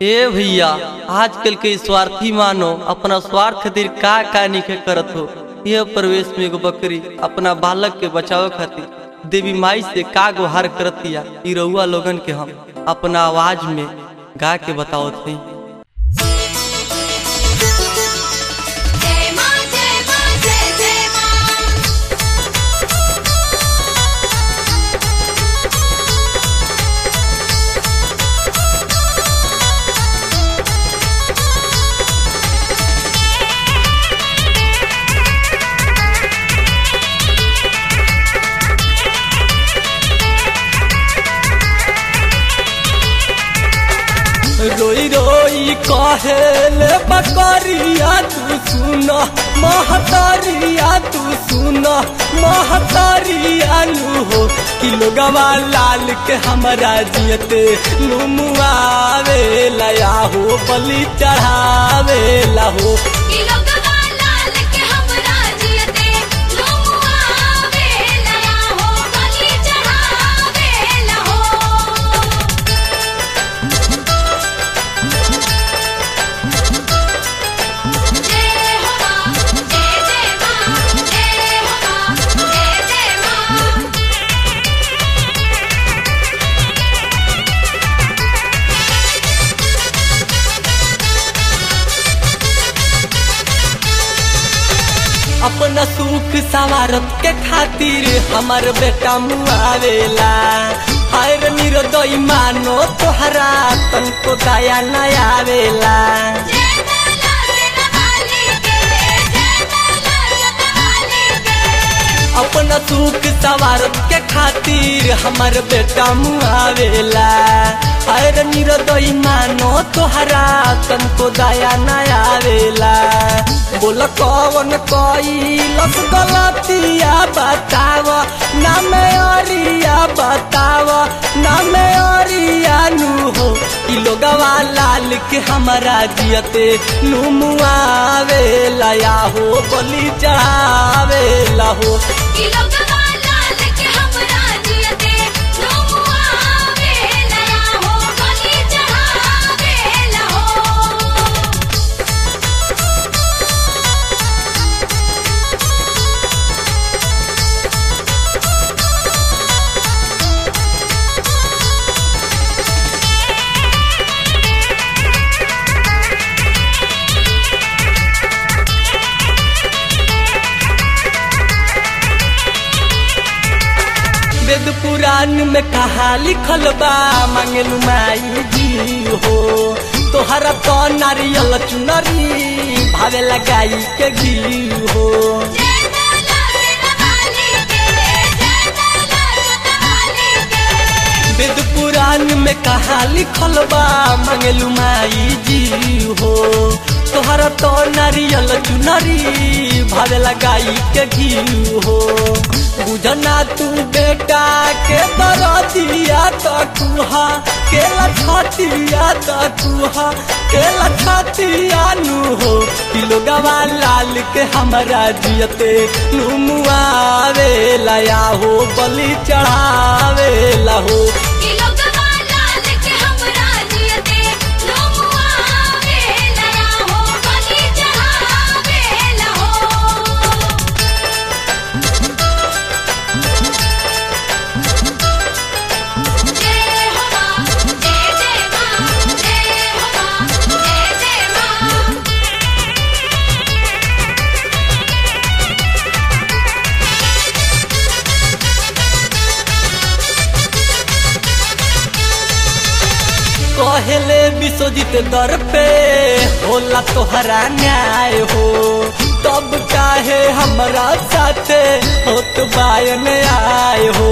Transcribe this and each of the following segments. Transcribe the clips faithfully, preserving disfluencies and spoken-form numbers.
ए भैया, आजकल के स्वार्थी मानो अपना स्वार्थ खातिर का का निखे करत हो। यह प्रवेश में एगो बकरी अपना बालक के बचाव खातिर देवी माई से का गुहार करतिया। ई रउआ लोगन के हम अपना आवाज में गा के बतावत हई। रोई रोई कहेले बकरिया तू सुन महतारिया तू सुन महतारिया नु हो कि लोगवा लाल के हमरा जियते नुमुआवे लया हो बलि चढ़ावे ला हो। अपना सुख सवारत के खातिर हमार बेटा मुआवेला। हर निर्दयी मानो तोहरा तनको दया न आवेला। अपना सुख सवारत के खातिर हमार बेटा मुआवेला। हर निर्दयी मानो तोहरा तनको दया न आवेला। बोल कौन कोई लस गलतिया बताव ना मैं अरिया बताव ना मैं अरिया नु हो कि लोगवा लाल के हमारा जियते नुमुआवे लया हो बलि चढ़ावे ला हो। वेद पुराण में कहा लिखल बा मांगलू माई जी हो तोहरा तो नारियल चुनरी भावे लगाई के घी हो। वेद पुराण में कहा लिखल बा मांगलू माई जी हो तोहरा तो नारियल चुनरी भावे लगाई के घी हो। बुझना तू बेटा के दरदिया तकुहा के लछतिया तकुहा के लछतिया नु हो कि लोगवा लाल के हमरा जियते नुमुआवे लया हो बलि चढ़ावे ला हो। कहले विश्वजीत दर पे होला तोहरा न्याय हो तब काहे हमरा साथे होत बायन आए हो।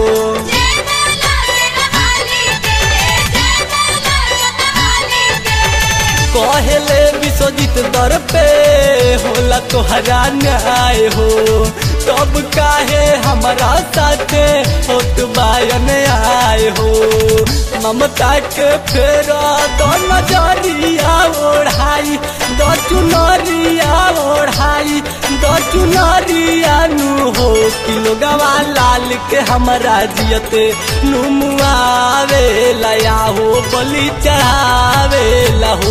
कहले विश्वजीत दर पे होला तोहरा न्याय हो तब काहे हमरा साथे होत बायन आए हो। ममता के फेरा दो नजरिया ओढ़ाई दो चुनरिया ओढ़ाई दो चुनरिया नु हो कि लोगवा लाल के हमरा जियते नुमुआवे लया हो बलि चढ़ावे ला हो।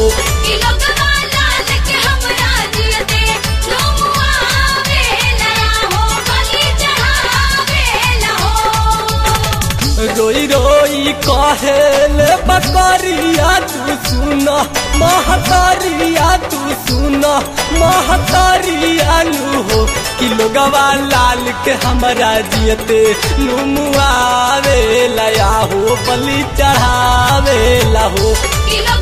कि लोगवा लाल के हमरा जियते झुमवावेला हो बलि चढ़ावेला हो। रोई रोई कहेले बकरिया तू सुन महतारिया तू सुन महतारिया नु हो कि लोगवा लाल के हमरा जियते नुमुआवेला हो बलि चढ़ावेला हो। कि